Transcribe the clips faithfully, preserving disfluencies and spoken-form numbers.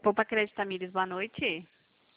Poupa Crédito Tamires, boa noite.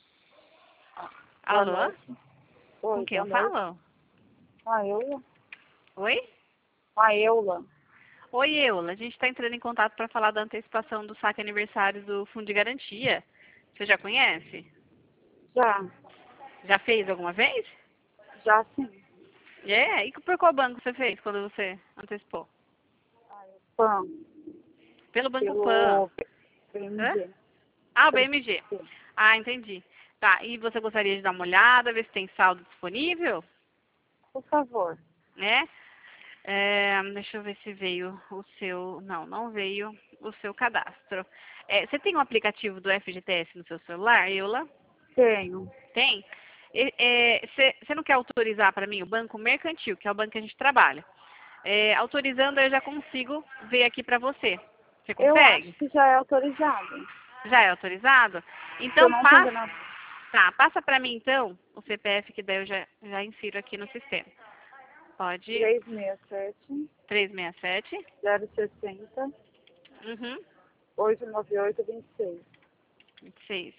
Boa Alô? noite. Oi, Com quem eu boa noite. falo? A Eula? Oi? A Eula. Oi, Eula. A gente está entrando em contato para falar da antecipação do saque aniversário do Fundo de Garantia. Você já conhece? Já. Já fez alguma vez? Já sim. É? E por qual banco você fez quando você antecipou? Pam. Pelo Banco Pan. Pelo Hã? B M G. Ah, o Pelo B M G. B M G. Ah, entendi. Tá, e você gostaria de dar uma olhada, ver se tem saldo disponível? Por favor. Né? É, deixa eu ver se veio o seu... Não, não veio o seu cadastro. É, você tem um aplicativo do F G T S no seu celular, Eula? Tenho. Tem? Você não quer autorizar para mim o Banco Mercantil, que é o banco que a gente trabalha? É, autorizando, eu já consigo ver aqui para você. Você Eu consegue? acho que já é autorizado. Já é autorizado? Se eu Então, não estou passa, enganada. tá, passa para mim, então, o C P F, que daí eu já, já insiro aqui no sistema. Pode. três seis sete, trezentos e sessenta e sete. zero sessenta, Uhum. oito nove oito, vinte e seis. vinte e seis.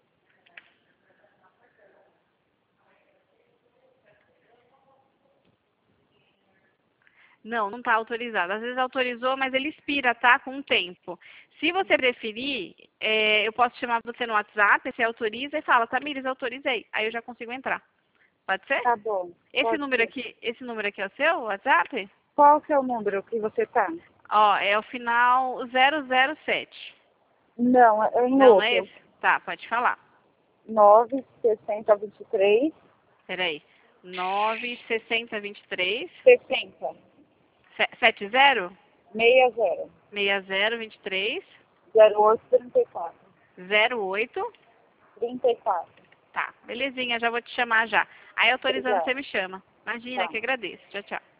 Não, não está autorizado. Às vezes autorizou, mas ele expira, tá? Com o tempo. Se você preferir, é, eu posso chamar você no WhatsApp, você autoriza e fala, Tamires, autorizei. Aí eu já consigo entrar. Pode ser? Tá bom. Esse Pode número ser. aqui, esse número aqui é o seu, WhatsApp? Qual que é o número que você tá? Ó, é o final zero zero sete. Não, é em Não, não é outro. esse? Tá, pode falar. nove sessenta vinte e três, Peraí. nove sessenta vinte e três sessenta, sete zero seis zero, seis zero vinte e três zero oito trinta e quatro. zero oito. trinta e quatro. Tá, belezinha, já vou te chamar já. Aí autorizando Obrigada. você me chama. Imagina, Tá. que agradeço. Tchau, tchau.